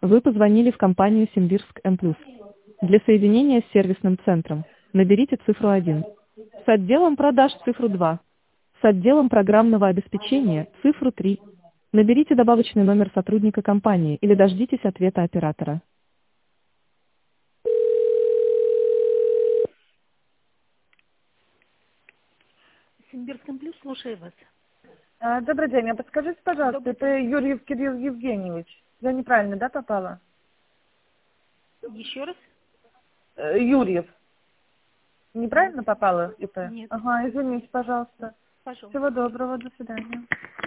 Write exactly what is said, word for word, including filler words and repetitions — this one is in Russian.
Вы позвонили в компанию Симбирск М+. Для соединения с сервисным центром наберите цифру один. С отделом продаж цифру два. С отделом программного обеспечения цифру три. Наберите добавочный номер сотрудника компании или дождитесь ответа оператора. Симбирском плюс, слушаю вас. А, Добрый день. А подскажите, пожалуйста, Добрый это день. Юрьев Кирилл Евгеньевич. Я неправильно, да, попала? Еще раз? Э, Юрьев. Неправильно попала, ИП? Нет. Ага, извините, пожалуйста. Пожалуйста. Всего доброго, до свидания.